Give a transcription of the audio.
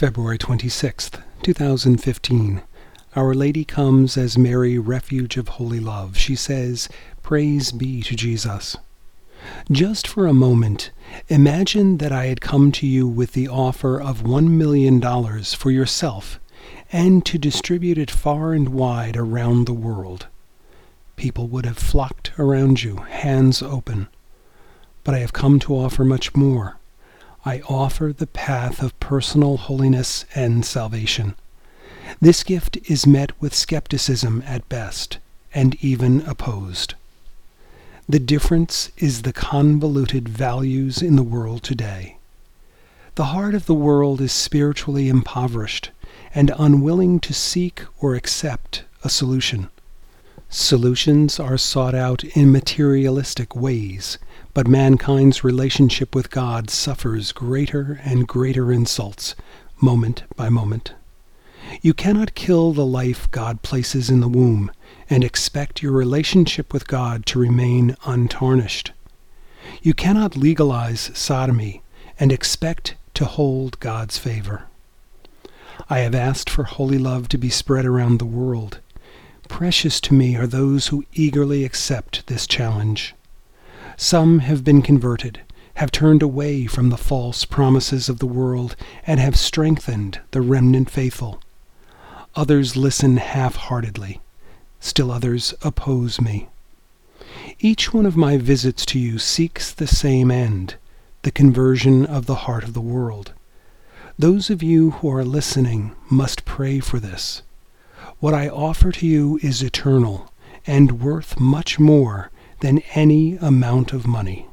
February 26th, 2015. Our Lady comes as Mary, refuge of holy love. She says, "Praise be to Jesus." Just for a moment, imagine that I had come to you with the offer of $1 million for yourself and to distribute it far and wide around the world. People would have flocked around you, hands open. But I have come to offer much more. I offer the path of personal holiness and salvation. This gift is met with skepticism at best, and even opposed. The difference is the convoluted values in the world today. The heart of the world is spiritually impoverished and unwilling to seek or accept a solution. Solutions are sought out in materialistic ways, but mankind's relationship with God suffers greater and greater insults, moment by moment. You cannot kill the life God places in the womb and expect your relationship with God to remain untarnished. You cannot legalize sodomy and expect to hold God's favor. I have asked for holy love to be spread around the world. Precious to me are those who eagerly accept this challenge. Some have been converted, have turned away from the false promises of the world, and have strengthened the remnant faithful. Others listen half-heartedly. Still others oppose me. Each one of my visits to you seeks the same end, the conversion of the heart of the world. Those of you who are listening must pray for this. What I offer to you is eternal and worth much more than any amount of money.